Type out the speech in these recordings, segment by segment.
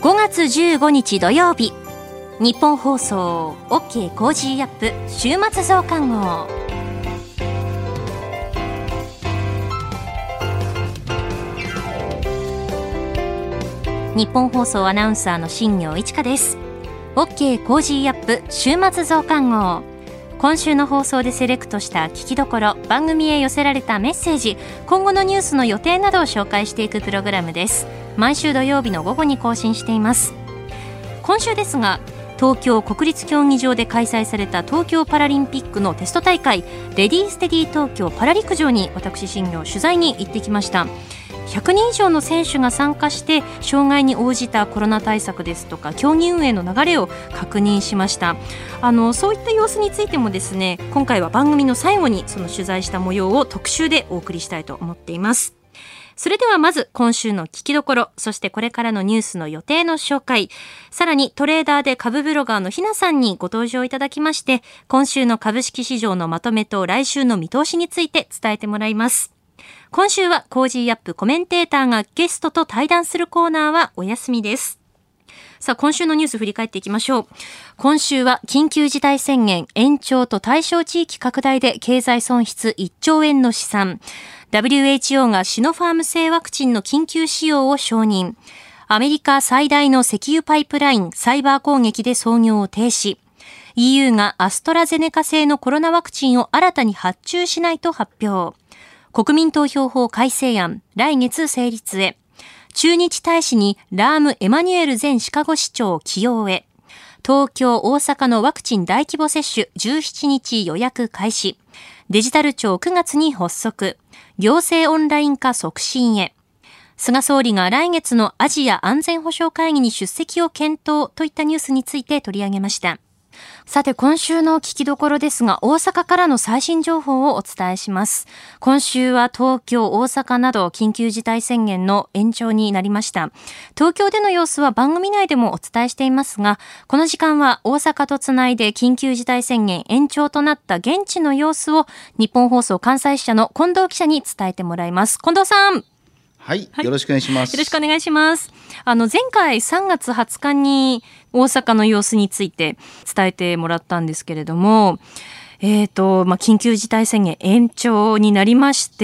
5月15日土曜日、日本放送 OK コージーアップ週末増刊号。日本放送アナウンサーの新業一華です。 OK コージーアップ週末増刊号。今週の放送でセレクトした聞きどころ、番組へ寄せられたメッセージ、今後のニュースの予定などを紹介していくプログラムです。毎週土曜日の午後に更新しています。今週ですが、東京国立競技場で開催された東京パラリンピックのテスト大会、レディーステディ東京パラ陸上に私新業取材に行ってきました。100人以上の選手が参加して、障害に応じたコロナ対策ですとか競技運営の流れを確認しました。そういった様子についてもですね、今回は番組の最後にその取材した模様を特集でお送りしたいと思っています。それではまず今週の聞きどころ、そしてこれからのニュースの予定の紹介、さらにトレーダーで株ブロガーのひなさんにご登場いただきまして、今週の株式市場のまとめと来週の見通しについて伝えてもらいます。今週はコージーアップコメンテーターがゲストと対談するコーナーはお休みです。さあ、今週のニュース振り返っていきましょう。今週は緊急事態宣言延長と対象地域拡大で経済損失1兆円の試算。WHO がシノファーム製ワクチンの緊急使用を承認。アメリカ最大の石油パイプラインサイバー攻撃で操業を停止。EU がアストラゼネカ製のコロナワクチンを新たに発注しないと発表。国民投票法改正案、来月成立へ。駐日大使にラーム・エマニュエル前シカゴ市長起用へ。東京・大阪のワクチン大規模接種17日予約開始。デジタル庁9月に発足。行政オンライン化促進へ。菅総理が来月のアジア安全保障会議に出席を検討といったニュースについて取り上げました。さて、今週の聞きどころですが、大阪からの最新情報をお伝えします。今週は東京、大阪など緊急事態宣言の延長になりました。東京での様子は番組内でもお伝えしていますが、この時間は大阪とつないで緊急事態宣言延長となった現地の様子を日本放送関西支社の近藤記者に伝えてもらいます。近藤さん。 はい、よろしくお願いします。 よろしくお願いします。前回3月20日に大阪の様子について伝えてもらったんですけれども、緊急事態宣言延長になりまして、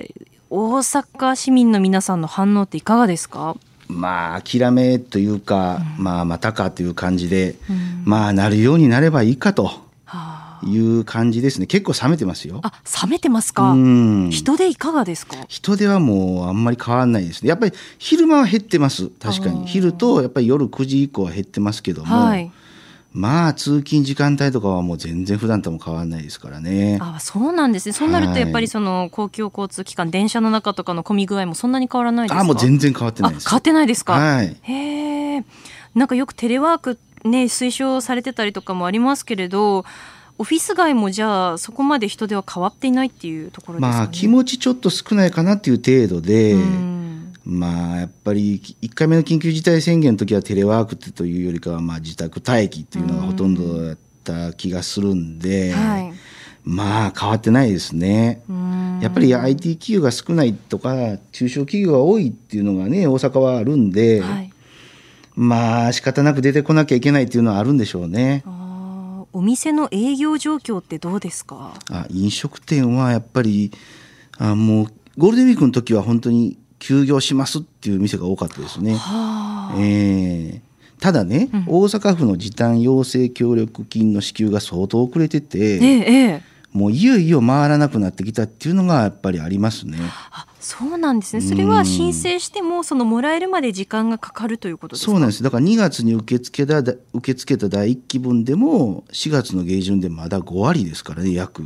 大阪市民の皆さんの反応っていかがですか？ 諦めというか、またかという感じで、なるようになればいいかという感じですね。結構冷めてますよ。 冷めてますか？人出いかがですか？ 人出はもうあんまり変わらないですね。やっぱり昼間は減ってます。確かに昼とやっぱり夜9時以降は減ってますけども、通勤時間帯とかはもう全然普段とも変わらないですからね。 そうなんですね。そうなるとやっぱりその公共交通機関、電車の中とかの混み具合もそんなに変わらないですか？ もう全然変わってないです。 変わってないですか？ へえ。なんかよくテレワークね、推奨されてたりとかもありますけれど、オフィス街もじゃあそこまで人出は変わっていないっていうところですかね。 気持ちちょっと少ないかなっていう程度で、やっぱり1回目の緊急事態宣言の時はテレワークというよりかは自宅待機っていうのがほとんどだった気がするんで、変わってないですね。やっぱり IT 企業が少ないとか中小企業が多いっていうのがね、大阪はあるんで、仕方なく出てこなきゃいけないっていうのはあるんでしょうね。 お店の営業状況ってどうですか？ 飲食店はやっぱりもうゴールデンウィークの時は本当に休業しますっていう店が多かったですね。ただね、大阪府の時短要請協力金の支給が相当遅れてて、もういよいよ回らなくなってきたっていうのがやっぱりありますね。 そうなんですね。それは申請してももらえるまで時間がかかるということですか？ そうなんです。だから2月に受け付けた第1期分でも4月の下旬でまだ5割ですからね、約。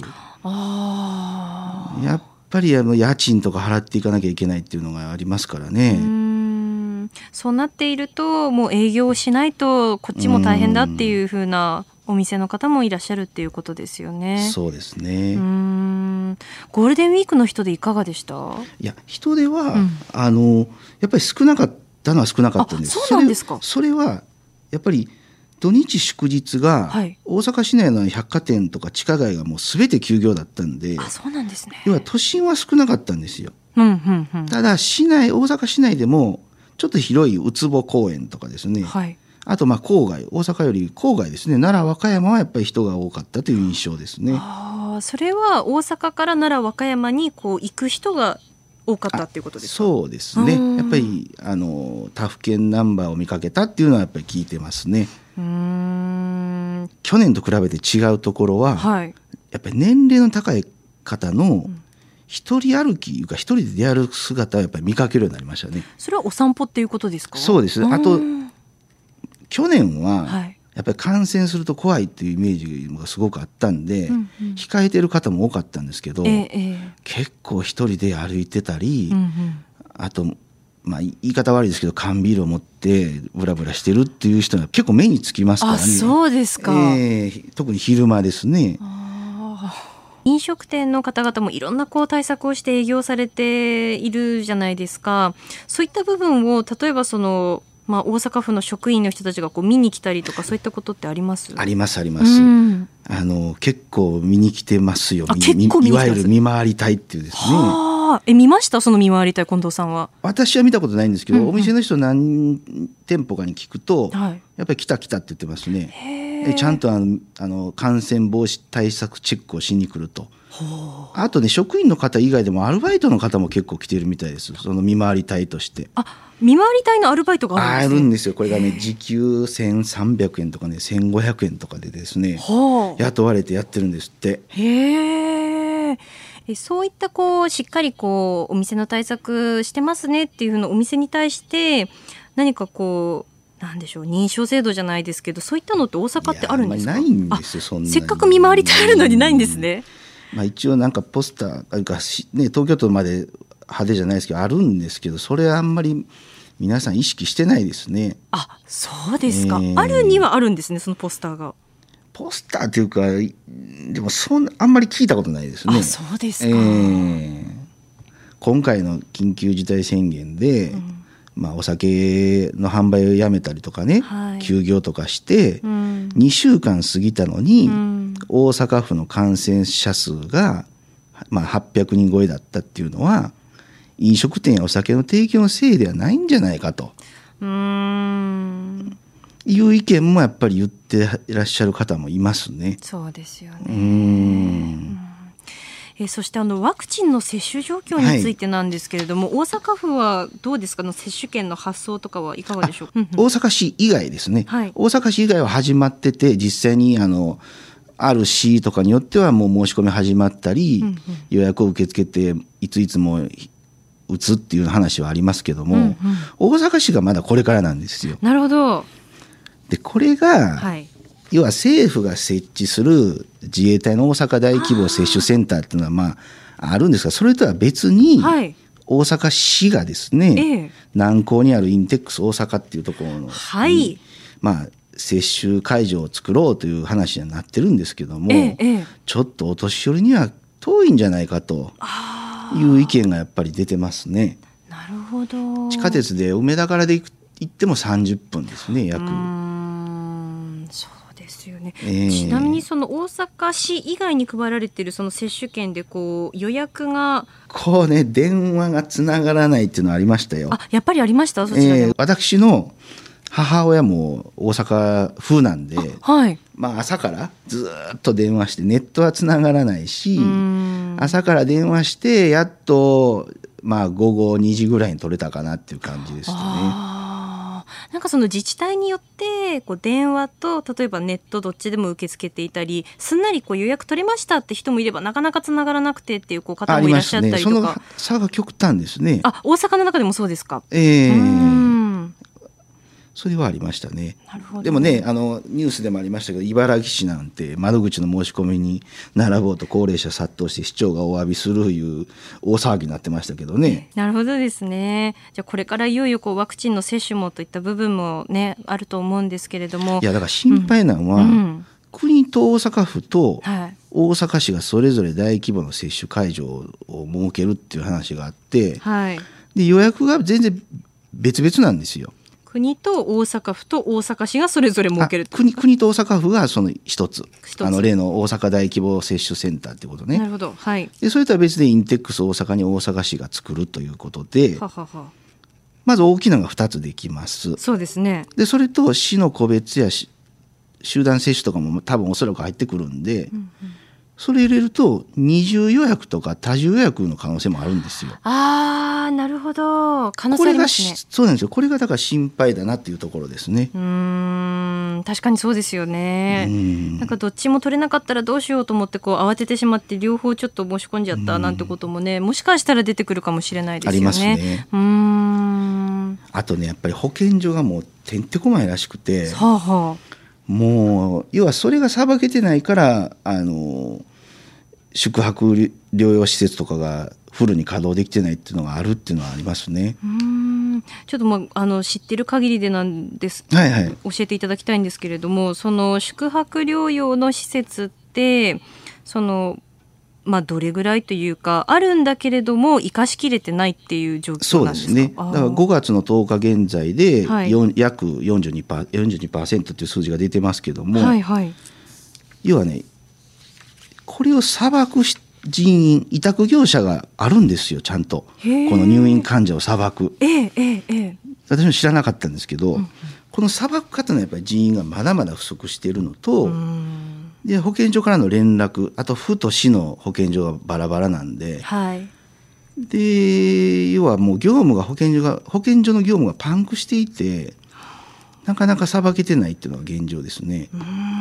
やっぱり家賃とか払っていかなきゃいけないっていうのがありますからね。 そうなっているともう営業しないとこっちも大変だっていう風なお店の方もいらっしゃるっていうことですよね。 そうですね。 ゴールデンウィークの人でいかがでした？ 人では、やっぱり少なかったのは少なかったんです。 そうなんですか？ それはやっぱり土日祝日が大阪市内の百貨店とか地下街がもう全て休業だったんで、 そうなんですね。 要は都心は少なかったんですよ。ただ大阪市内でもちょっと広いうつぼ公園とかですね、 はい、 あと郊外、大阪より郊外ですね、奈良和歌山はやっぱり人が多かったという印象ですね。 それは大阪から奈良和歌山に行く人が多かったっていうことですか？ そうですね、やっぱり他府県ナンバーを見かけたっていうのはやっぱり聞いてますね。去年と比べて違うところは、はい、やっぱり年齢の高い方の一人歩きいうか一人で出歩く姿をやっぱり見かけるようになりましたね。 それはお散歩っていうことですか？ そうです。あと去年はやっぱり感染すると怖いっていうイメージがすごくあったんで、控えてる方も多かったんですけど、結構一人で歩いてたり、あと言い方悪いですけど缶ビールを持ってブラブラしてるっていう人が結構目につきますからね。 そうですか。 特に昼間ですね。 飲食店の方々もいろんな対策をして営業されているじゃないですか。そういった部分を例えば大阪府の職員の人たちが見に来たりとか、そういったことってあります？あります。 結構見に来てますよ。いわゆる見回り隊っていうですね。 見ました？その見回り隊、近藤さんは。 私は見たことないんですけど、お店の人何店舗かに聞くと、やっぱり来たって言ってますね。ちゃんと感染防止対策チェックをしに来ると。あとね、職員の方以外でもアルバイトの方も結構来てるみたいです。その見回り隊として。 見回り隊のアルバイトがあるんですね。 あるんですよ。これがね、時給1300円とかね、1500円とかでですね、雇われてやってるんですって。 そういったしっかりお店の対策してますねっていうふうなお店に対して何かなんでしょう、認証制度じゃないですけど、そういったのって大阪ってあるんですか？ ないんですよ。そんなにせっかく見回り隊あるのにないんですね。 一応なんかポスターあるか、ね、東京都まで派手じゃないですけどあるんですけど、それはあんまり皆さん意識してないですね。 そうですか。あるにはあるんですね、そのポスターが。 ポスターというか、でもあんまり聞いたことないですね。 そうですか。 今回の緊急事態宣言で、お酒の販売をやめたりとかね、休業とかして、2週間過ぎたのに、大阪府の感染者数が、800人超えだったっていうのは、飲食店やお酒の提供のせいではないんじゃないかという意見もやっぱり言っていらっしゃる方もいますね。 そうですよね。そしてワクチンの接種状況についてなんですけれども、大阪府はどうですか？接種券の発送とかはいかがでしょうか？ 大阪市以外ですね、大阪市以外は始まってて、実際にある市とかによってはもう申し込み始まったり、予約を受け付けていついつも打つっていう話はありますけども、大阪市がまだこれからなんですよ。 なるほど。 でこれが、要は政府が設置する自衛隊の大阪大規模接種センターっていうのはあるんですが、それとは別に、大阪市がですね、南港にあるインテックス大阪っていうところの、接種会場を作ろうという話になってるんですけども、ちょっとお年寄りには遠いんじゃないかという意見がやっぱり出てますね。 なるほど。 地下鉄で梅田からで行っても30分ですね、約。 そうですよね。ちなみにその大阪市以外に配られているその接種券で予約が電話がつながらないっていうのはありましたよ。 やっぱりありました？そちらでも。 私の母親も大阪府なんで、朝からずっと電話して、ネットはつながらないし、朝から電話してやっと午後2時ぐらいに取れたかなっていう感じでしたね。 なんかその自治体によって電話と例えばネットどっちでも受け付けていたり、すんなり予約取れましたって人もいれば、なかなかつながらなくてっていう方もいらっしゃったりとか。 その差が極端ですね。 大阪の中でもそうですか？ それはありましたね。 なるほど。 でもね、ニュースでもありましたけど、茨城市なんて窓口の申し込みに並ぼうと高齢者殺到して市長がお詫びするいう大騒ぎになってましたけどね。 なるほどですね。じゃあこれからいよいよワクチンの接種もといった部分もねあると思うんですけれども、 いやだから心配なのは、国と大阪府と大阪市がそれぞれ大規模の接種会場を設けるっていう話があって、で予約が全然別々なんですよ。 国と大阪府と大阪市がそれぞれ設ける。 国と大阪府がその一つ、例の大阪大規模接種センターってことね。 なるほど。でそれとは別でインテックス大阪に大阪市が作るということで、 まず大きなのが2つできます。 そうですね。 でそれと市の個別や集団接種とかも多分おそらく入ってくるんで、それ入れると二重予約とか多重予約の可能性もあるんですよ。 なるほど、可能性ありますね。 そうなんですよ。これがだから心配だなっていうところですね。 確かにそうですよね。なんかどっちも取れなかったらどうしようと思って慌ててしまって両方ちょっと申し込んじゃったなんてこともね、もしかしたら出てくるかもしれないですよね。 ありますね。あとね、やっぱり保健所がもうてんてこまいらしくて、もう要はそれがさばけてないから宿泊療養施設とかがフルに稼働できてないっていうのがあるっていうのはありますね。 ちょっと知ってる限りでなんです、教えていただきたいんですけれども、その宿泊療養の施設ってどれぐらいというかあるんだけれども生かしきれてないっていう状況なんですか。 そうですね。だから5月の10日現在で、約 42% っていう数字が出てますけども、要はね、これを裁く人員委託業者があるんですよ。ちゃんとこの入院患者を裁く、私も知らなかったんですけど、この裁く方のやっぱり人員がまだまだ不足しているのと、で保健所からの連絡、あと府と市の保健所がバラバラなんで、で要はもう業務が保健所の業務がパンクしていて、なかなか裁けてないっていうのが現状ですね。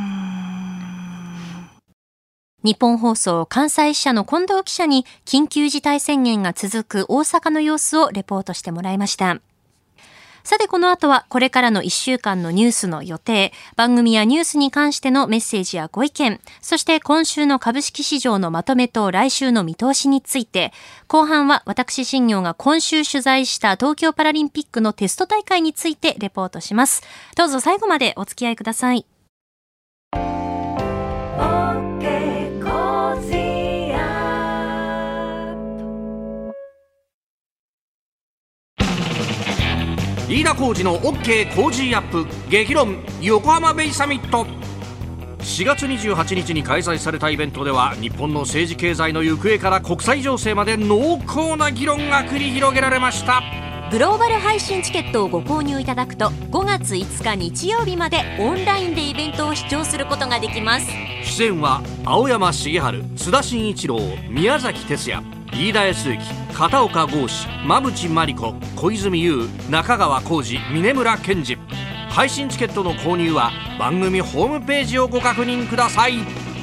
日本放送関西支社の近藤記者に緊急事態宣言が続く大阪の様子をレポートしてもらいました。さてこの後はこれからの1週間のニュースの予定、番組やニュースに関してのメッセージやご意見、そして今週の株式市場のまとめと来週の見通しについて、後半は私新業が今週取材した東京パラリンピックのテスト大会についてレポートします。どうぞ最後までお付き合いください。 飯田浩司の OK コージーアップ激論横浜ベイサミット。4月28日に開催されたイベントでは、日本の政治経済の行方から国際情勢まで濃厚な議論が繰り広げられました。 グローバル配信チケットをご購入いただくと5月5日日曜日までオンラインでイベントを視聴することができます。 出演は青山茂春、津田慎一郎、宮崎哲也、飯田康之、片岡剛志、馬淵真理子、小泉悠、中川浩二、峯村健二。配信チケットの購入は番組ホームページをご確認ください。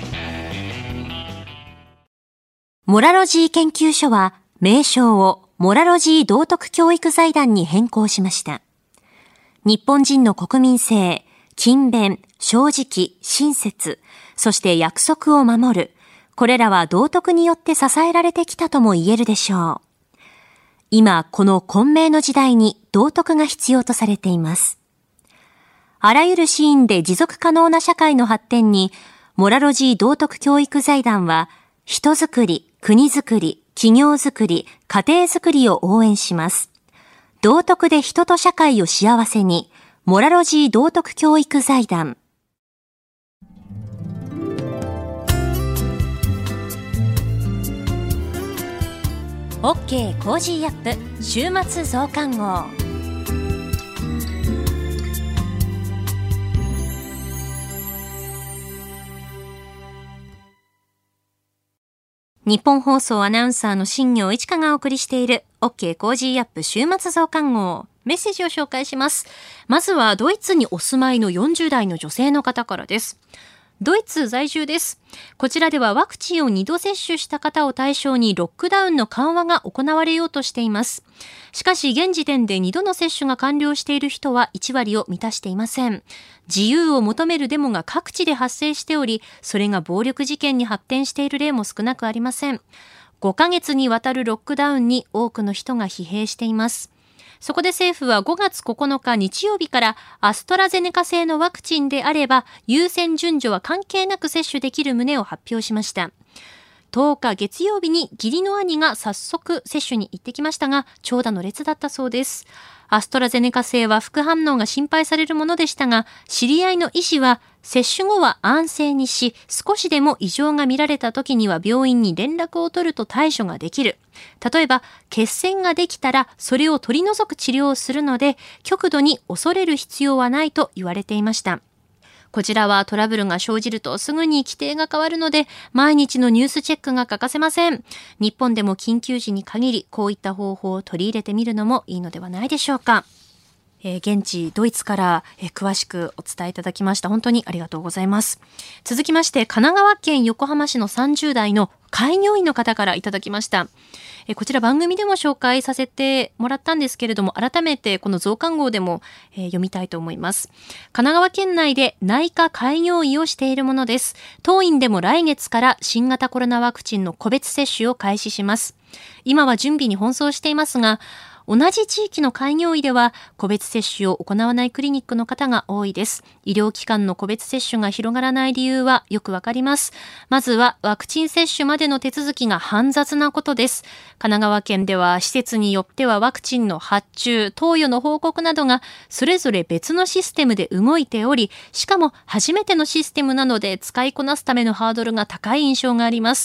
モラロジー研究所は名称をモラロジー道徳教育財団に変更しました。日本人の国民性、勤勉、正直、親切、そして約束を守る、これらは道徳によって支えられてきたとも言えるでしょう。今、この混迷の時代に道徳が必要とされています。あらゆるシーンで持続可能な社会の発展に、モラロジー道徳教育財団は、人づくり、国づくり、企業づくり、家庭づくりを応援します。道徳で人と社会を幸せに、モラロジー道徳教育財団。OK コージーアップ週末増刊号。日本放送アナウンサーの新業一華がお送りしている OK コージーアップ週末増刊号。メッセージを紹介します。まずはドイツにお住まいの40代の女性の方からです。ドイツ在住です。こちらではワクチンを2度接種した方を対象にロックダウンの緩和が行われようとしています。しかし現時点で2度の接種が完了している人は1割を満たしていません。自由を求めるデモが各地で発生しており、それが暴力事件に発展している例も少なくありません。5ヶ月にわたるロックダウンに多くの人が疲弊しています。そこで政府は5月9日日曜日からアストラゼネカ製のワクチンであれば優先順序は関係なく接種できる旨を発表しました。10日月曜日に義理の兄が早速接種に行ってきましたが長蛇の列だったそうです。アストラゼネカ製は副反応が心配されるものでしたが、知り合いの医師は接種後は安静にし、少しでも異常が見られた時には病院に連絡を取ると対処ができる。例えば、血栓ができたらそれを取り除く治療をするので、極度に恐れる必要はないと言われていました。こちらはトラブルが生じるとすぐに規定が変わるので、毎日のニュースチェックが欠かせません。日本でも緊急時に限り、こういった方法を取り入れてみるのもいいのではないでしょうか。現地ドイツから詳しくお伝えいただきました。本当にありがとうございます。続きまして、神奈川県横浜市の30代の開業医の方からいただきました。こちら番組でも紹介させてもらったんですけれども、改めてこの増刊号でも読みたいと思います。神奈川県内で内科開業医をしているものです。当院でも来月から新型コロナワクチンの個別接種を開始します。今は準備に奔走していますが、同じ地域の開業医では個別接種を行わないクリニックの方が多いです。医療機関の個別接種が広がらない理由はよくわかります。まずはワクチン接種までの手続きが煩雑なことです。神奈川県では施設によってはワクチンの発注、投与の報告などがそれぞれ別のシステムで動いており、しかも初めてのシステムなので使いこなすためのハードルが高い印象があります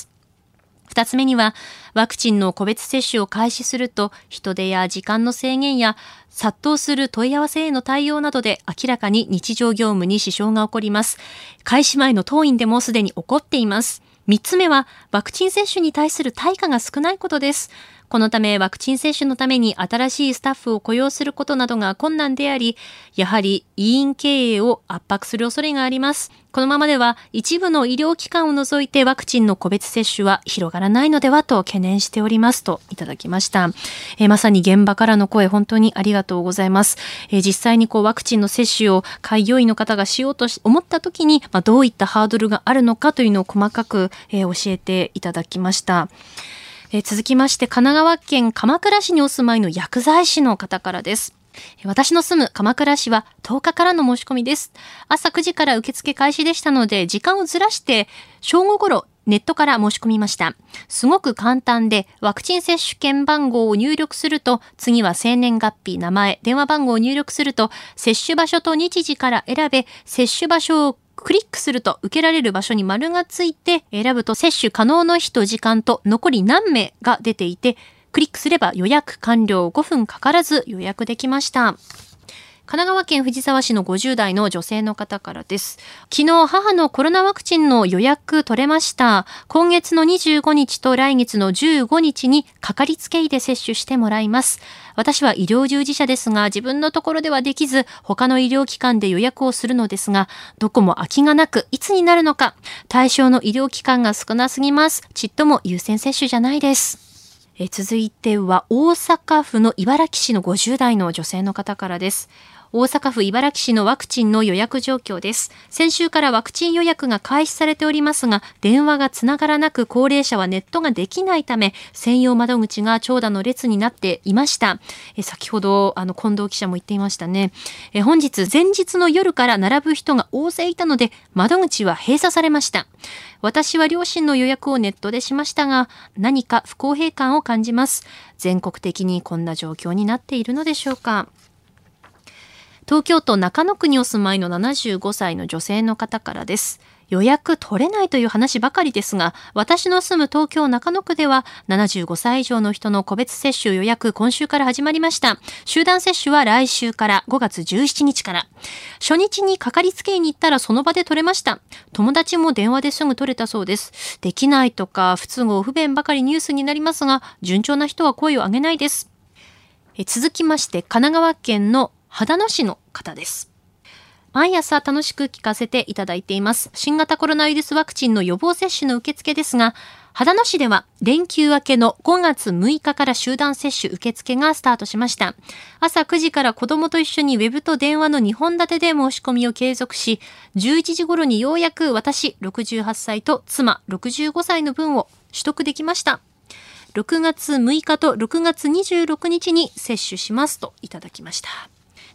。2つ目には、ワクチンの個別接種を開始すると、人手や時間の制限や殺到する問い合わせへの対応などで明らかに日常業務に支障が起こります。開始前の当院でもすでに起こっています。3つ目は、ワクチン接種に対する対価が少ないことです。このためワクチン接種のために新しいスタッフを雇用することなどが困難であり、やはり医院経営を圧迫する恐れがあります。このままでは一部の医療機関を除いてワクチンの個別接種は広がらないのではと懸念しておりますといただきました。まさに現場からの声、本当にありがとうございます。実際にワクチンの接種を開業医の方がしようと思った時に、どういったハードルがあるのかというのを細かく教えていただきました。続きまして、神奈川県鎌倉市にお住まいの薬剤師の方からです。私の住む鎌倉市は10日からの申し込みです。朝9時から受付開始でしたので、時間をずらして正午頃ネットから申し込みました。すごく簡単で、ワクチン接種券番号を入力すると、次は生年月日、名前、電話番号を入力すると、接種場所と日時から選べ、接種場所をクリックすると受けられる場所に丸がついて、選ぶと接種可能の日と時間と残り何名が出ていて、クリックすれば予約完了、5分かからず予約できました。神奈川県藤沢市の50代の女性の方からです。昨日母のコロナワクチンの予約取れました。今月の25日と来月の15日にかかりつけ医で接種してもらいます。私は医療従事者ですが、自分のところではできず、他の医療機関で予約をするのですが、どこも空きがなく、いつになるのか、対象の医療機関が少なすぎます。ちっとも優先接種じゃないです。続いては大阪府の茨木市の50代の女性の方からです。大阪府茨木市のワクチンの予約状況です。先週からワクチン予約が開始されておりますが、電話がつながらなく高齢者はネットができないため、専用窓口が長蛇の列になっていました。先ほど近藤記者も言っていましたね。本日前日の夜から並ぶ人が大勢いたので、窓口は閉鎖されました。私は両親の予約をネットでしましたが、何か不公平感を感じます。全国的にこんな状況になっているのでしょうか。東京都中野区にお住まいの75歳の女性の方からです。予約取れないという話ばかりですが、私の住む東京中野区では75歳以上の人の個別接種予約今週から始まりました。集団接種は来週から5月17日から。初日にかかりつけ医に行ったらその場で取れました。友達も電話ですぐ取れたそうです。できないとか不都合不便ばかりニュースになりますが、順調な人は声を上げないです。続きまして神奈川県の秦野市の方です。毎朝楽しく聞かせていただいています。新型コロナウイルスワクチンの予防接種の受付ですが、秦野市では連休明けの5月6日から集団接種受付がスタートしました。朝9時から子供と一緒にウェブと電話の2本立てで申し込みを継続し、11時頃にようやく私68歳と妻65歳の分を取得できました。6月6日と6月26日に接種しますといただきました。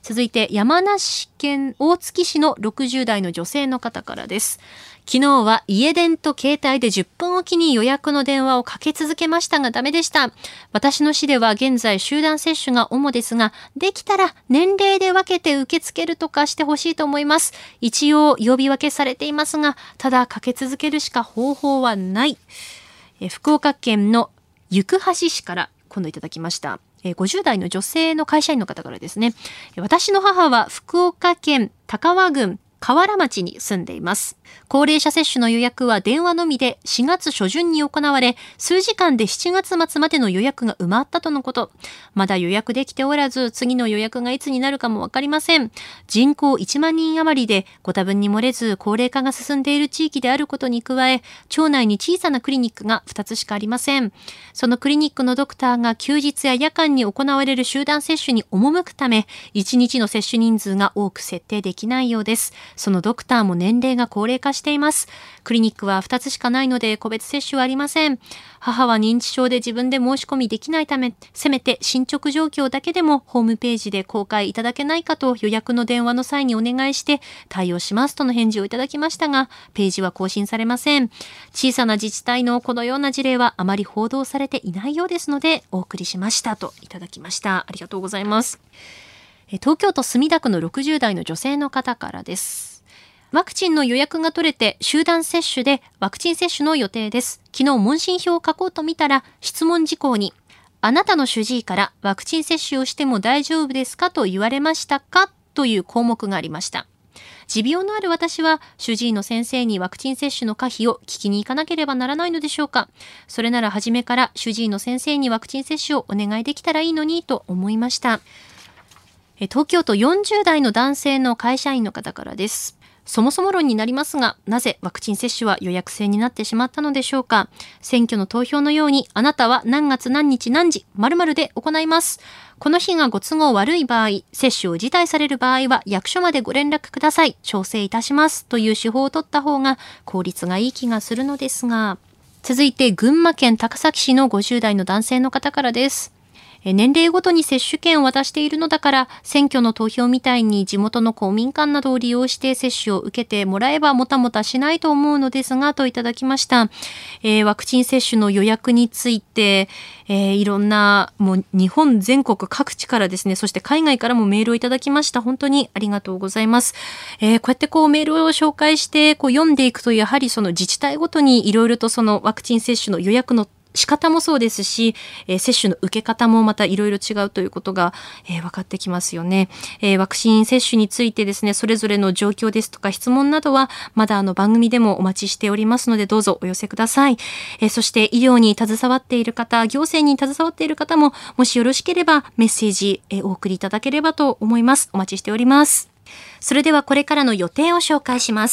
続いて山梨県大月市の60代の女性の方からです。昨日は家電と携帯で10分おきに予約の電話をかけ続けましたがダメでした。私の市では現在集団接種が主ですが、できたら年齢で分けて受け付けるとかしてほしいと思います。一応呼び分けされていますが、ただかけ続けるしか方法はない。福岡県の行橋市から今度いただきました。50代の女性の会社員の方からですね。私の母は福岡県高和郡河原町に住んでいます。高齢者接種の予約は電話のみで4月初旬に行われ、数時間で7月末までの予約が埋まったとのこと。まだ予約できておらず、次の予約がいつになるかもわかりません。人口1万人余りで、ご多分に漏れず高齢化が進んでいる地域であることに加え、町内に小さなクリニックが2つしかありません。そのクリニックのドクターが休日や夜間に行われる集団接種に赴くため、1日の接種人数が多く設定できないようです。そのドクターも年齢が高齢化しています。クリニックは2つしかないので個別接種はありません。母は認知症で自分で申し込みできないため、せめて進捗状況だけでもホームページで公開いただけないかと予約の電話の際にお願いして対応しますとの返事をいただきましたが、ページは更新されません。小さな自治体のこのような事例はあまり報道されていないようですのでお送りしましたといただきました。ありがとうございます。東京都墨田区の60代の女性の方からです。ワクチンの予約が取れて集団接種でワクチン接種の予定です。昨日問診票を書こうと見たら質問事項に、あなたの主治医からワクチン接種をしても大丈夫ですかと言われましたかという項目がありました。持病のある私は主治医の先生にワクチン接種の可否を聞きに行かなければならないのでしょうか。それなら初めから主治医の先生にワクチン接種をお願いできたらいいのにと思いました。東京都40代の男性の会社員の方からです。そもそも論になりますが、なぜワクチン接種は予約制になってしまったのでしょうか。選挙の投票のように、あなたは何月何日何時、〇〇で行います。この日がご都合悪い場合、接種を辞退される場合は役所までご連絡ください。調整いたしますという手法を取った方が効率がいい気がするのですが。続いて群馬県高崎市の50代の男性の方からです。年齢ごとに接種券を渡しているのだから、選挙の投票みたいに地元の公民館などを利用して接種を受けてもらえばもたもたしないと思うのですが、といただきました。ワクチン接種の予約について、いろんな、もう日本全国各地からですね、そして海外からもメールをいただきました。本当にありがとうございます。こうやってメールを紹介して読んでいくと、やはりその自治体ごとにいろいろとそのワクチン接種の予約の仕方もそうですし、接種の受け方もまたいろいろ違うということが、分かってきますよね。ワクチン接種についてですね、それぞれの状況ですとか質問などはまだ番組でもお待ちしておりますので、どうぞお寄せください。そして医療に携わっている方、行政に携わっている方も、もしよろしければメッセージお送りいただければと思います。お待ちしております。それではこれからの予定を紹介します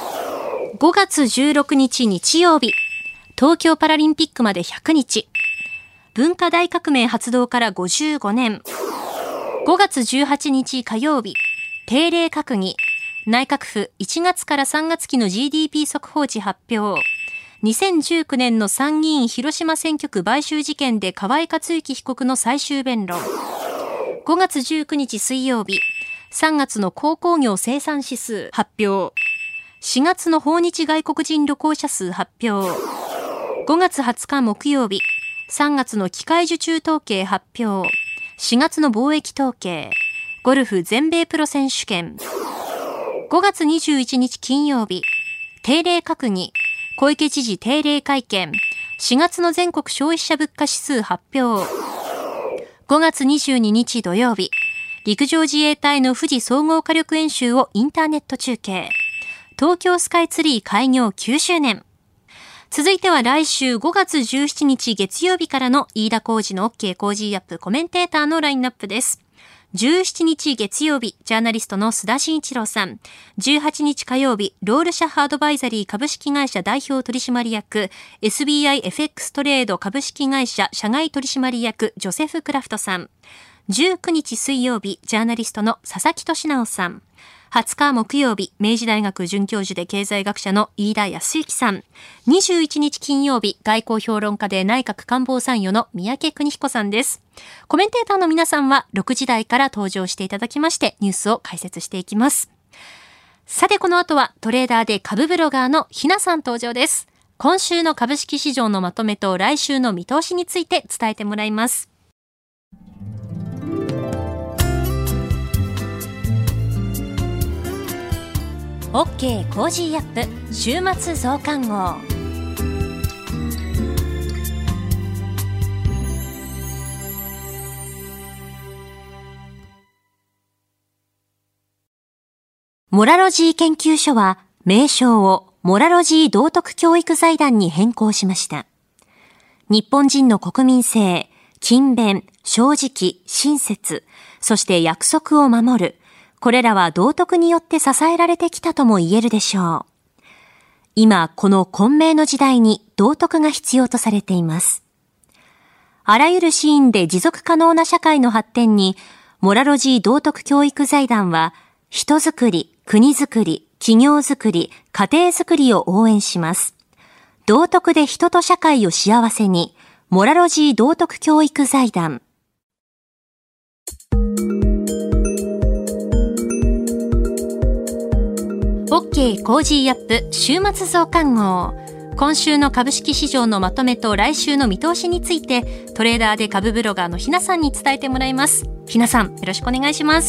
。5月16日日曜日、東京パラリンピックまで100日。文化大革命発動から55年。5月18日火曜日。定例閣議。内閣府1月から3月期の GDP 速報値発表。2019年の参議院広島選挙区買収事件で河井克行被告の最終弁論。5月19日水曜日。3月の鉱工業生産指数発表。4月の訪日外国人旅行者数発表。5月20日木曜日、3月の機械受注統計発表、4月の貿易統計、ゴルフ全米プロ選手権、5月21日金曜日、定例閣議、小池知事定例会見、4月の全国消費者物価指数発表、5月22日土曜日、陸上自衛隊の富士総合火力演習をインターネット中継、東京スカイツリー開業9周年、続いては来週5月17日月曜日からの飯田浩司の OK コージーアップコメンテーターのラインナップです。17日月曜日、ジャーナリストの須田慎一郎さん。18日火曜日、ロールシャッハアドバイザリー株式会社代表取締役、SBIFX トレード株式会社社外取締役、ジョセフ・クラフトさん。 19日水曜日、ジャーナリストの佐々木俊直さん。20日木曜日、明治大学准教授で経済学者の飯田康之さん。21日金曜日、外交評論家で内閣官房参与の三宅邦彦さんです。コメンテーターの皆さんは6時台から登場していただきまして、ニュースを解説していきます。さて、この後はトレーダーで株ブロガーのひなさん登場です。今週の株式市場のまとめと来週の見通しについて伝えてもらいます。OK コージーアップ週末増刊号。モラロジー研究所は名称をモラロジー道徳教育財団に変更しました。日本人の国民性、勤勉、正直、親切、そして約束を守る。これらは道徳によって支えられてきたとも言えるでしょう。今、この混迷の時代に道徳が必要とされています。あらゆるシーンで持続可能な社会の発展に、モラロジー道徳教育財団は、人づくり、国づくり、企業づくり、家庭づくりを応援します。道徳で人と社会を幸せに、モラロジー道徳教育財団。OK コージーアップ週末増刊号。今週の株式市場のまとめと来週の見通しについてトレーダーで株ブロガーのひなさんに伝えてもらいます。ひなさん、よろしくお願いします。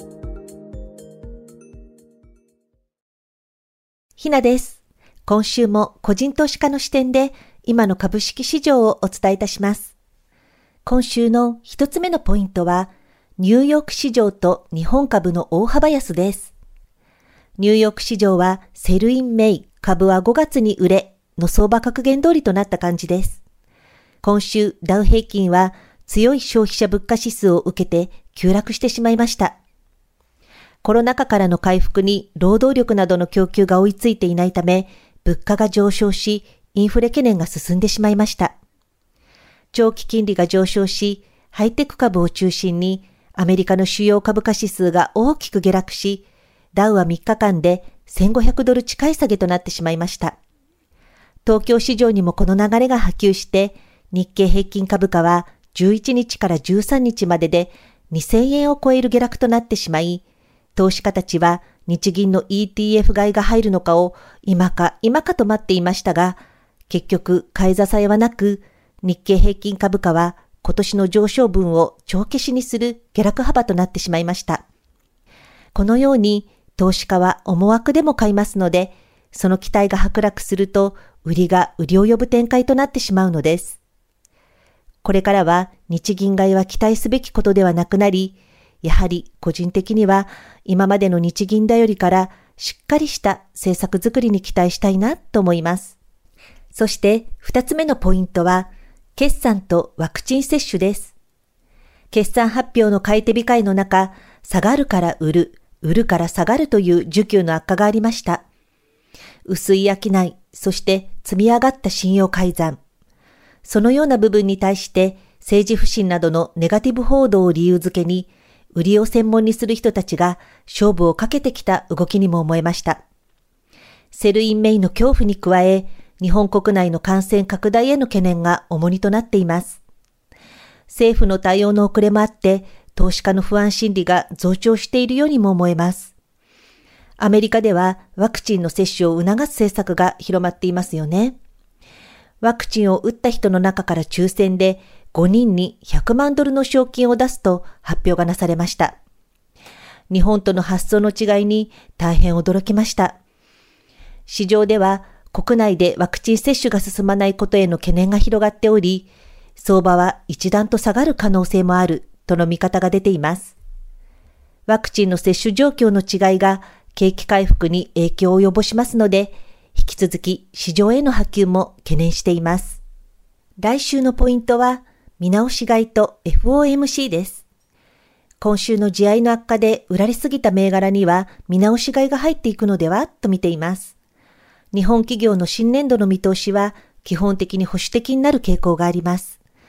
ひなです。今週も個人投資家の視点で今の株式市場をお伝えいたします。今週の一つ目のポイントはニューヨーク市場と日本株の大幅安です。ニューヨーク市場はセルインメイ、株は5月に売れの相場格言通りとなった感じです。今週ダウ平均は強い消費者物価指数を受けて急落してしまいました。コロナ禍からの回復に労働力などの供給が追いついていないため、物価が上昇し、インフレ懸念が進んでしまいました。長期金利が上昇し、ハイテク株を中心にアメリカの主要株価指数が大きく下落し、ダウは3日間で$1,500近い下げとなってしまいました。東京市場にもこの流れが波及して、日経平均株価は11日から13日までで2000円を超える下落となってしまい、投資家たちは日銀の ETF 買いが入るのかを今かと待っていましたが、結局買い支えはなく、日経平均株価は今年の上昇分を帳消しにする下落幅となってしまいました。このように投資家は思惑でも買いますので、その期待が剥落すると売りが売りを呼ぶ展開となってしまうのです。これからは日銀買いは期待すべきことではなくなり、やはり個人的には今までの日銀だよりからしっかりした政策作りに期待したいなと思います。そして2つ目のポイントは決算とワクチン接種です。決算発表の買い手控えの中、下がるから売るから下がるという需給の悪化がありました。薄い商い、そして積み上がった信用改ざん。そのような部分に対して政治不信などのネガティブ報道を理由づけに、売りを専門にする人たちが勝負をかけてきた動きにも思えました。セルインメイの恐怖に加え、日本国内の感染拡大への懸念が重荷となっています。政府の対応の遅れもあって、投資家の不安心理が増長しているようにも思えます。アメリカではワクチンの接種を促す政策が広まっていますよね。ワクチンを打った人の中から抽選で5人に$100万の賞金を出すと発表がなされました。日本との発想の違いに大変驚きました。市場では国内でワクチン接種が進まないことへの懸念が広がっており、相場は一段と下がる可能性もあるとの見方が出ています。ワクチンの接種状況の違いが景気回復に影響を及ぼしますので、引き続き市場への波及も懸念しています。来週のポイントは、見直し買いと FOMC です。今週の地合いの悪化で売られすぎた銘柄には見直し買いが入っていくのではと見ています。日本企業の新年度の見通しは基本的に保守的になる傾向があります。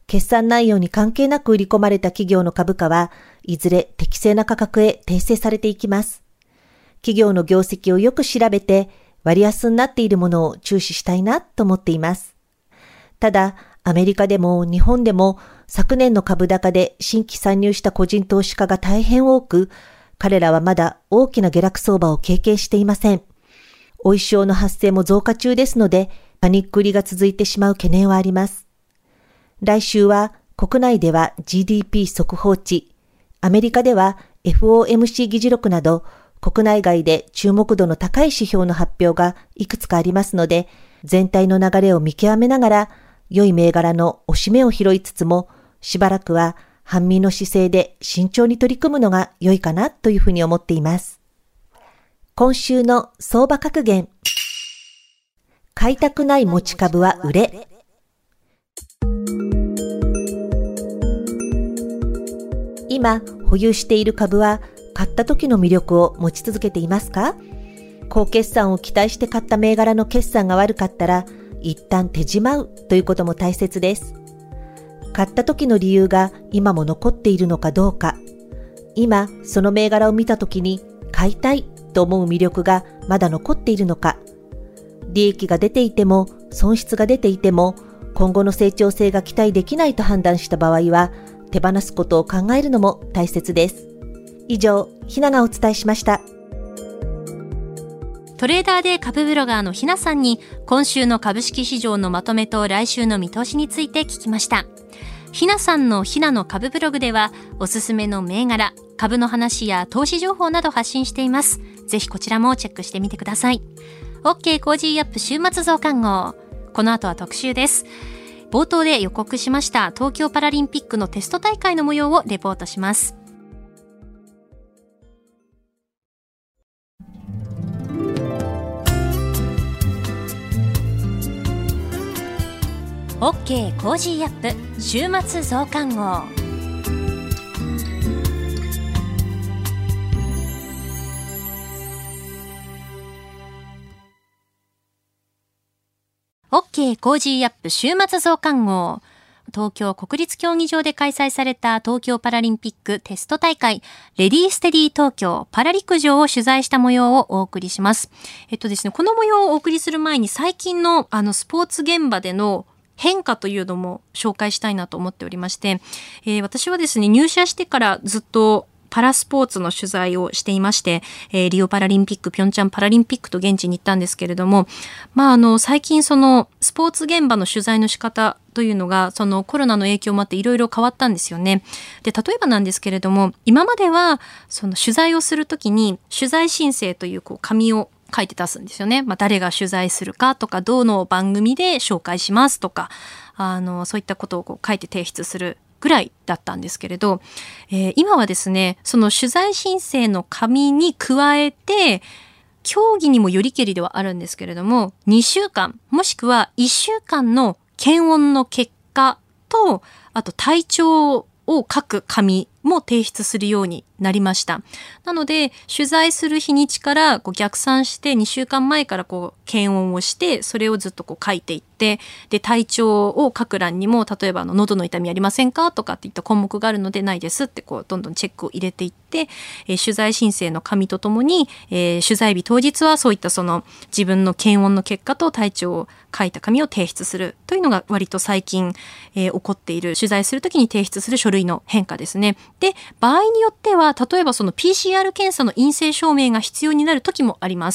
決算内容に関係なく売り込まれた企業の株価はいずれ適正な価格へ訂正されていきます。企業の業績をよく調べて割安になっているものを注視したいなと思っています。ただ、アメリカでも日本でも昨年の株高で新規参入した個人投資家が大変多く、彼らはまだ大きな下落相場を経験していません。追い潮の発生も増加中ですので、パニック売りが続いてしまう懸念はあります。来週は国内では GDP 速報値、アメリカでは FOMC 議事録など国内外で注目度の高い指標の発表がいくつかありますので、全体の流れを見極めながら良い銘柄の押し目を拾いつつも、しばらくは半身の姿勢で慎重に取り組むのが良いかなというふうに思っています。今週の相場格言。買いたくない持ち株は売れ。今保有している株は買った時の魅力を持ち続けていますか？高決算を期待して買った銘柄の決算が悪かったら一旦手じまうということも大切です。買った時の理由が今も残っているのかどうか、今その銘柄を見た時に買いたいと思う魅力がまだ残っているのか、利益が出ていても損失が出ていても今後の成長性が期待できないと判断した場合は手放すことを考えるのも大切です。以上、ひながお伝えしました。 トレーダーで株ブロガーのひなさんに今週の株式市場のまとめと来週の見通しについて聞きました。ひなさんのひなの株ブログではおすすめの銘柄、株の話や投資情報など発信しています。ぜひこちらもチェックしてみてください。 OK コージーアップ週末増刊号、この後は特集です。冒頭で予告しました東京パラリンピックのテスト大会の模様をレポートします。OK コージーアップ週末増刊号。OK コージーアップ週末増刊号。東京国立競技場で開催された東京パラリンピックテスト大会レディーステディ東京パラ陸上を取材した模様をお送りします。ですね、この模様をお送りする前に最近のスポーツ現場での変化というのも紹介したいなと思っておりまして、私はですね、入社してからずっとパラスポーツの取材をしていまして、リオパラリンピック、ピョンチャンパラリンピックと現地に行ったんですけれども、最近そのスポーツ現場の取材の仕方というのがそのコロナの影響もあっていろいろ変わったんですよね。で、例えばなんですけれども、今まではその取材をするときに取材申請という紙を書いて出すんですよね。誰が取材するかとか、どの番組で紹介しますとか、そういったことを書いて提出するぐらいだったんですけれど、今はですね、その取材申請の紙に加えて、競技にもよりけりではあるんですけれども、2週間もしくは1週間の検温の結果と、あと体調を書く紙も提出するようになりました。なので取材する日にちから逆算して2週間前から検温をして、それをずっと書いていって、で体調を書く欄にも例えば喉の痛みありませんかとかっていった項目があるので、ないですってどんどんチェックを入れていって、取材申請の紙とともに、取材日当日はそういったその自分の検温の結果と体調を書いた紙を提出するというのが割と最近、起こっている、取材するときに提出する書類の変化ですね。で、場合によっては例えばその PCR 検査の陰性証明が必要になる時もあります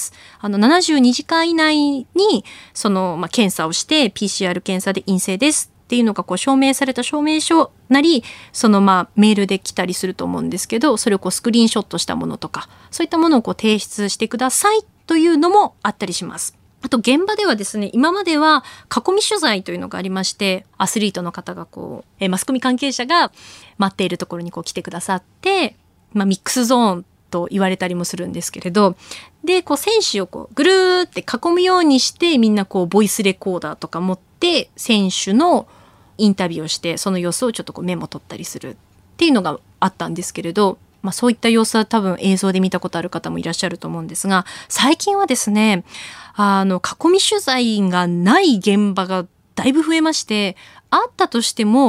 。72時間以内にその、検査をして PCR 検査で陰性ですっていうのが証明された証明書なり、そのメールで来たりすると思うんですけど、それをスクリーンショットしたものとか、そういったものを提出してくださいというのもあったりします。あと現場ではですね、今までは囲み取材というのがありまして、アスリートの方がマスコミ関係者が待っているところに来てくださって、ミックスゾーンと言われたりもするんですけれど、で選手をぐるーって囲むようにして、みんなボイスレコーダーとか持って選手のインタビューをして、その様子をちょっとメモ取ったりするっていうのがあったんですけれど、そういった様子は多分映像で見たことある方もいらっしゃると思うんですが、最近はですね、囲み取材がない現場がだいぶ増えまして、あったとしても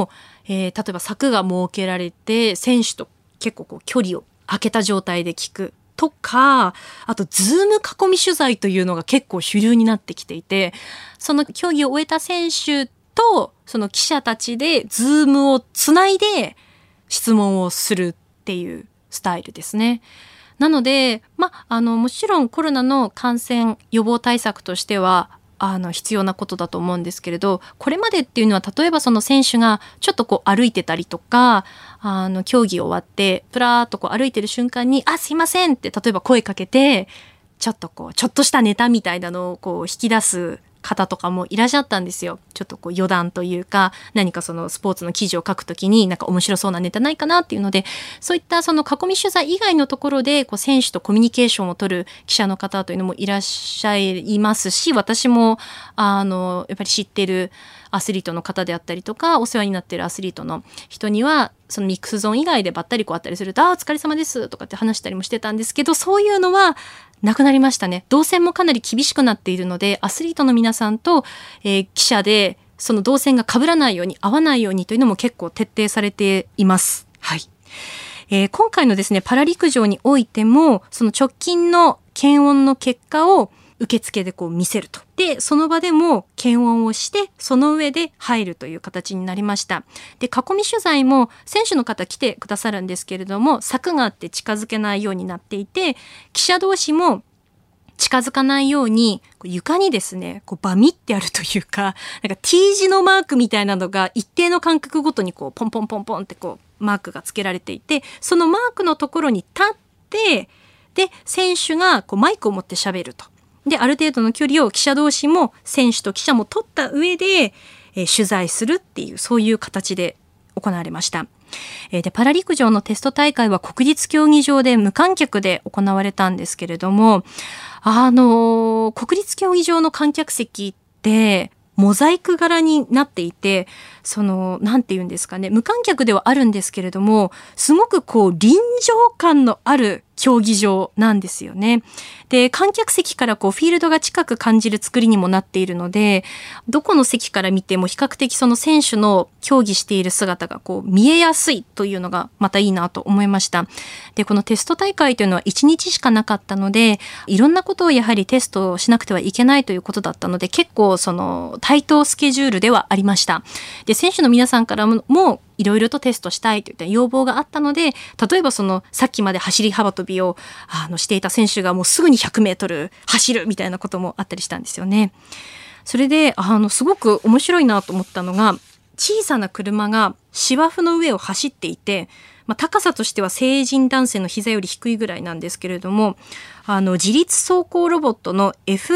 例えば柵が設けられて選手と結構こう距離を空けた状態で聞くとか、あとズーム囲み取材というのが結構主流になってきていて、その競技を終えた選手とその記者たちでズームをつないで質問をするっていうスタイルですね。なので、もちろんコロナの感染予防対策としては必要なことだと思うんですけれど、これまでっていうのは例えばその選手がちょっとこう歩いてたりとか、競技終わってプラーっとこう歩いてる瞬間にすいませんって例えば声かけて、ちょっとしたネタみたいなのをこう引き出す方とかもいらっしゃったんですよ。ちょっとこう余談というか、何かそのスポーツの記事を書くときになんか面白そうなネタないかなっていうので、そういったその囲み取材以外のところでこう選手とコミュニケーションを取る記者の方というのもいらっしゃいますし、私もやっぱり知ってるアスリートの方であったりとか、お世話になっているアスリートの人にはそのミックスゾーン以外でばったりこうあったりすると、お疲れ様ですとかって話したりもしてたんですけど、そういうのはなくなりましたね。動線もかなり厳しくなっているので、アスリートの皆さんと、記者でその動線が被らないように合わないようにというのも結構徹底されています。はい。今回のですねパラ陸上においても、その直近の検温の結果を受付でこう見せると。で、その場でも検温をして、その上で入るという形になりました。で、囲み取材も選手の方来てくださるんですけれども、柵があって近づけないようになっていて、記者同士も近づかないように床にですね、こうバミってあるというか、なんか T 字のマークみたいなのが一定の間隔ごとにこうポンポンポンポンってこうマークがつけられていて、そのマークのところに立って、で、選手がこうマイクを持って喋ると。で、ある程度の距離を記者同士も選手と記者も取った上で、取材するっていう、そういう形で行われました。で、パラ陸上のテスト大会は国立競技場で無観客で行われたんですけれども、国立競技場の観客席ってモザイク柄になっていて、なんて言うんですかね、無観客ではあるんですけれども、すごくこう臨場感のある競技場なんですよね。で、観客席からこうフィールドが近く感じる作りにもなっているので、どこの席から見ても比較的その選手の競技している姿がこう見えやすいというのがまたいいなと思いました。で、このテスト大会というのは1日しかなかったので、いろんなことをやはりテストをしなくてはいけないということだったので、結構対等スケジュールではありました。で、選手の皆さんからもいろいろとテストしたいといった要望があったので、例えばさっきまで走り幅跳びをしていた選手がもうすぐに100メートル走るみたいなこともあったりしたんですよね。それですごく面白いなと思ったのが、小さな車が芝生の上を走っていて、高さとしては成人男性の膝より低いぐらいなんですけれども、自律走行ロボットの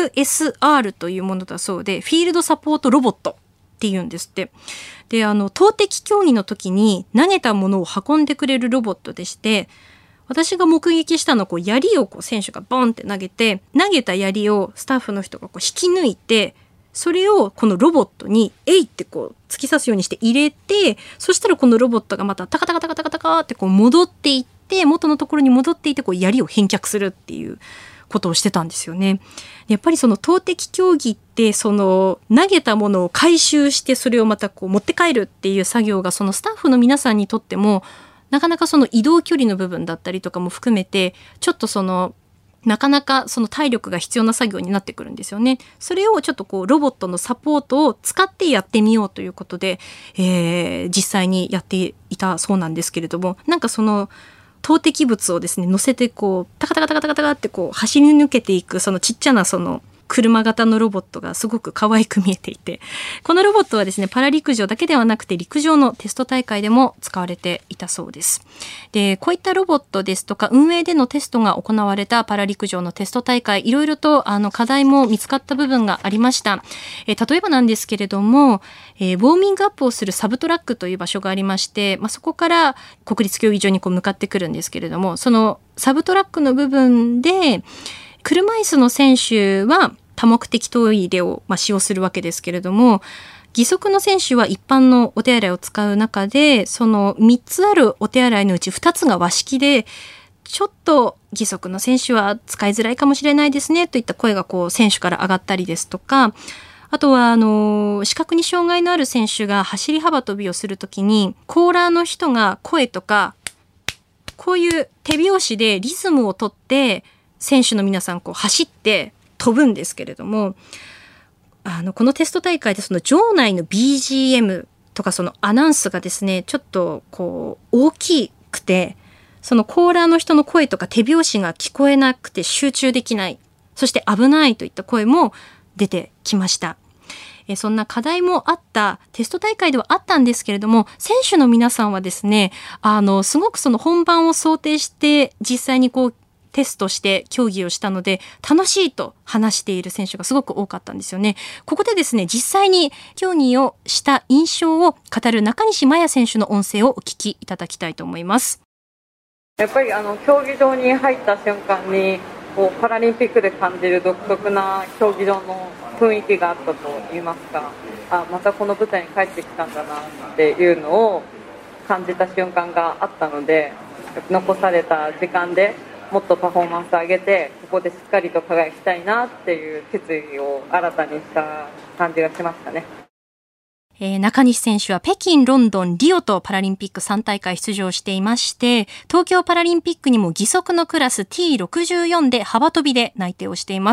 FSR というものだそうで、フィールドサポートロボットっていうんですって。で、投擲競技の時に投げたものを運んでくれるロボットでして、私が目撃したのは槍を選手がボンって投げて、投げた槍をスタッフの人が引き抜いて、それをこのロボットにって突き刺すようにして入れて、そしたらこのロボットがまたタカタカタカタカタカって戻っていって、元のところに戻っていって槍を返却するっていうことをしてたんですよね。やっぱり投擲競技って投げたものを回収して、それをまた持って帰るっていう作業がスタッフの皆さんにとってもなかなか移動距離の部分だったりとかも含めて、ちょっとなかなか体力が必要な作業になってくるんですよね。それをちょっとロボットのサポートを使ってやってみようということで、実際にやっていたそうなんですけれども、なんか投擲物をですね乗せてタカタカタカタカタカって走り抜けていくちっちゃな車型のロボットがすごく可愛く見えていて、このロボットはですねパラ陸上だけではなくて陸上のテスト大会でも使われていたそうです。で、こういったロボットですとか運営でのテストが行われたパラ陸上のテスト大会、いろいろと課題も見つかった部分がありました。例えばなんですけれども、ウォーミングアップをするサブトラックという場所がありまして、そこから国立競技場に向かってくるんですけれども、そのサブトラックの部分で車椅子の選手は多目的トイレを使用するわけですけれども、義足の選手は一般のお手洗いを使う中で、3つあるお手洗いのうち2つが和式で、ちょっと義足の選手は使いづらいかもしれないですねといった声が選手から上がったりですとか、 あとは視覚に障害のある選手が走り幅跳びをするときにコーラーの人が声とかこういう手拍子でリズムをとって選手の皆さんこう走って飛ぶんですけれども、このテスト大会でその場内の BGM とかそのアナウンスがですねちょっとこう大きくて、そのコーラーの人の声とか手拍子が聞こえなくて集中できない、そして危ないといった声も出てきました。そんな課題もあったテスト大会ではあったんですけれども、選手の皆さんはですねすごくその本番を想定して実際にこうテストして競技をしたので楽しいと話している選手がすごく多かったんですよね。ここでですね実際に競技をした印象を語る中西麻耶選手の音声をお聞きいただきたいと思います。 やっぱり競技場に入った瞬間にこうパラリンピックで感じる独特な競技場の雰囲気があったといいますか、またこの舞台に帰ってきたんだなっていうのを感じた瞬間があったので、残された時間でもっとパフォーマンスを上げてここでしっかりと輝きたいなっていう決意を新たにした感じがしましたね。 中西選手は北京、ロンドン、リオとパラリンピック3大会出場していまして、東京パラリンピックにも義足のクラス T64 で幅跳びで内定をしています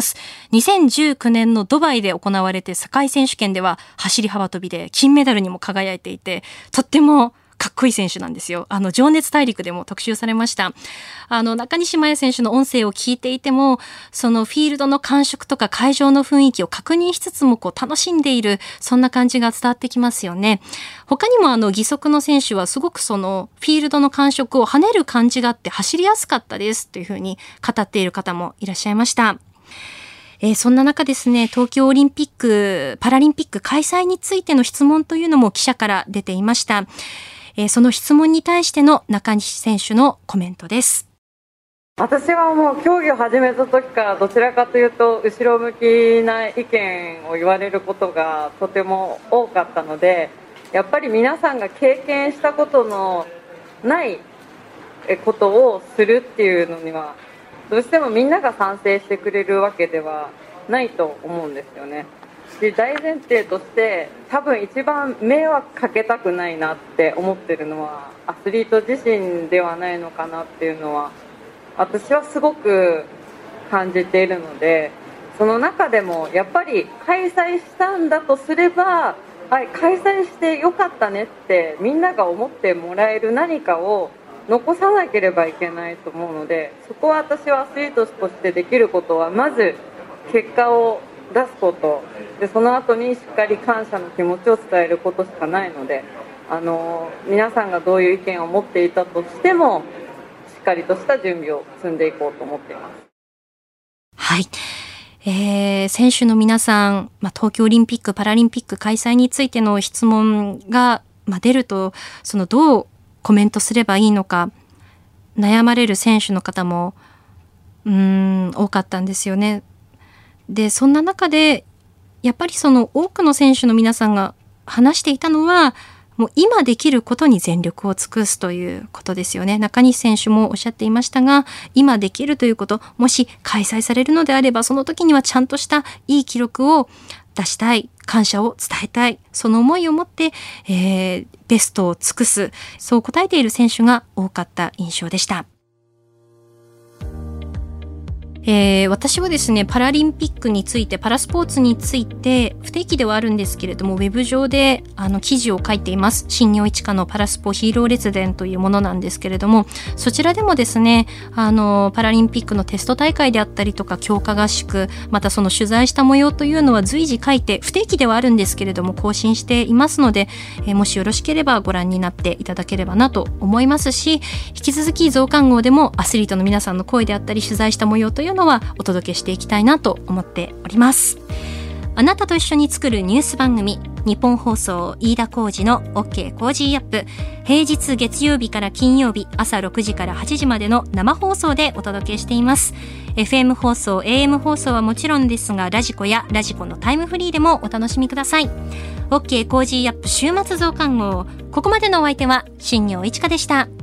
。2019年のドバイで行われて世界選手権では走り幅跳びで金メダルにも輝いていて、とってもかっこいい選手なんですよ。情熱大陸でも特集されました。中西麻耶選手の音声を聞いていても、そのフィールドの感触とか会場の雰囲気を確認しつつもこう楽しんでいる、そんな感じが伝わってきますよね。他にも義足の選手はすごくそのフィールドの感触を跳ねる感じがあって走りやすかったですというふうに語っている方もいらっしゃいました。そんな中ですね、東京オリンピック、パラリンピック開催についての質問というのも記者から出ていました。その質問に対しての中西選手のコメントです。 私はもう競技を始めた時からどちらかというと後ろ向きな意見を言われることがとても多かったので、やっぱり皆さんが経験したことのないことをするっていうのにはどうしてもみんなが賛成してくれるわけではないと思うんですよね。で、大前提として多分一番迷惑かけたくないなって思ってるのはアスリート自身ではないのかなっていうのは私はすごく感じているので、その中でもやっぱり開催したんだとすれば、はい、開催してよかったねってみんなが思ってもらえる何かを残さなければいけないと思うので、そこは私はアスリートとしてできることはまず結果を出すことで、その後にしっかり感謝の気持ちを伝えることしかないので、皆さんがどういう意見を持っていたとしてもしっかりとした準備を積んでいこうと思っています。 はい、選手の皆さん、東京オリンピック・パラリンピック開催についての質問が、出るとそのどうコメントすればいいのか悩まれる選手の方も多かったんですよね。で、そんな中でやっぱりその多くの選手の皆さんが話していたのは、もう今できることに全力を尽くすということですよね。中西選手もおっしゃっていましたが、今できるということ、もし開催されるのであればその時にはちゃんとしたいい記録を出したい、感謝を伝えたい、その思いを持って、ベストを尽くす、そう答えている選手が多かった印象でした。私はですね、パラリンピックについて、パラスポーツについて不定期ではあるんですけれども、ウェブ上で記事を書いています。新業一華のパラスポヒーロー列伝というものなんですけれども、そちらでもですね、パラリンピックのテスト大会であったりとか強化合宿、またその取材した模様というのは随時書いて、不定期ではあるんですけれども更新していますので、もしよろしければご覧になっていただければなと思いますし、引き続き増刊号でもアスリートの皆さんの声であったり取材した模様というのはお届けしていきたいなと思っております。あなたと一緒に作るニュース番組、日本放送飯田浩司の OK コージーアップ、平日月曜日から金曜日朝6時から8時までの生放送でお届けしています。 FM 放送 AM 放送はもちろんですが、ラジコやラジコのタイムフリーでもお楽しみください。 OK コージーアップ週末増刊号、ここまでのお相手は新業一華でした。